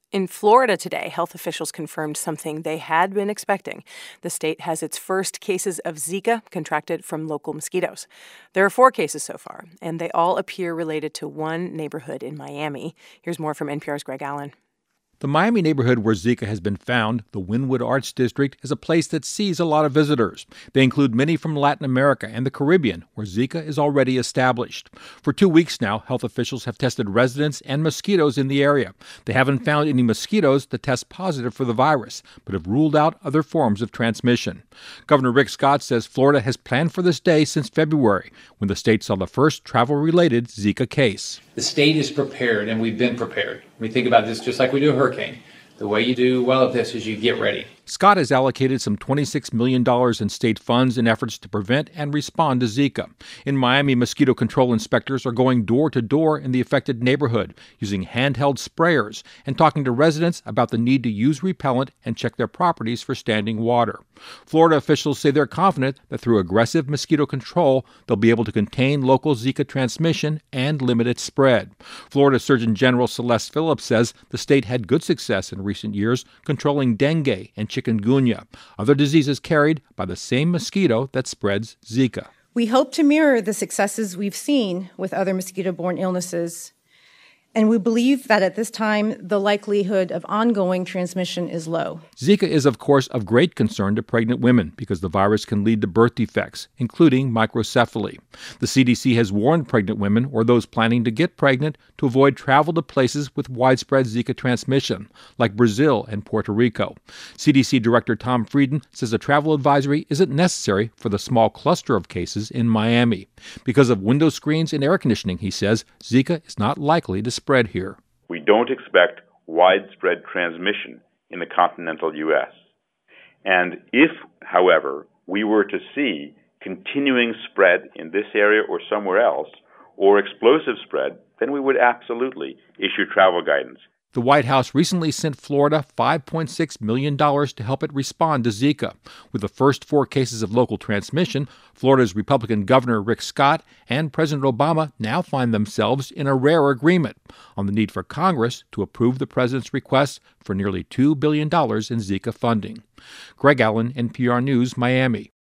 In Florida today, health officials confirmed something they had been expecting. The state has its first cases of Zika contracted from local mosquitoes. There are 4 cases so far, and they all appear related to one neighborhood in Miami. Here's more from NPR's Greg Allen. The Miami neighborhood where Zika has been found, the Wynwood Arts District, is a place that sees a lot of visitors. They include many from Latin America and the Caribbean, where Zika is already established. For 2 weeks now, health officials have tested residents and mosquitoes in the area. They haven't found any mosquitoes that test positive for the virus, but have ruled out other forms of transmission. Governor Rick Scott says Florida has planned for this day since February, when the state saw the first travel-related Zika case. The state is prepared, and we've been prepared. We think about this just like we do a hurricane. The way you do well at this is you get ready. Scott has allocated some $26 million in state funds in efforts to prevent and respond to Zika. In Miami, mosquito control inspectors are going door to door in the affected neighborhood, using handheld sprayers and talking to residents about the need to use repellent and check their properties for standing water. Florida officials say they're confident that through aggressive mosquito control, they'll be able to contain local Zika transmission and limit its spread. Florida Surgeon General Celeste Phillips says the state had good success in recent years controlling dengue and chikungunya, other diseases carried by the same mosquito that spreads Zika. We hope to mirror the successes we've seen with other mosquito-borne illnesses, and we believe that at this time, the likelihood of ongoing transmission is low. Zika is, of course, of great concern to pregnant women because the virus can lead to birth defects, including microcephaly. The CDC has warned pregnant women or those planning to get pregnant to avoid travel to places with widespread Zika transmission, like Brazil and Puerto Rico. CDC Director Tom Frieden says a travel advisory isn't necessary for the small cluster of cases in Miami. Because of window screens and air conditioning, he says, Zika is not likely to spread here. We don't expect widespread transmission in the continental U.S. And if, however, we were to see continuing spread in this area or somewhere else, or explosive spread, then we would absolutely issue travel guidance. The White House recently sent Florida $5.6 million to help it respond to Zika. With the first 4 cases of local transmission, Florida's Republican Governor Rick Scott and President Obama now find themselves in a rare agreement on the need for Congress to approve the president's request for nearly $2 billion in Zika funding. Greg Allen, NPR News, Miami.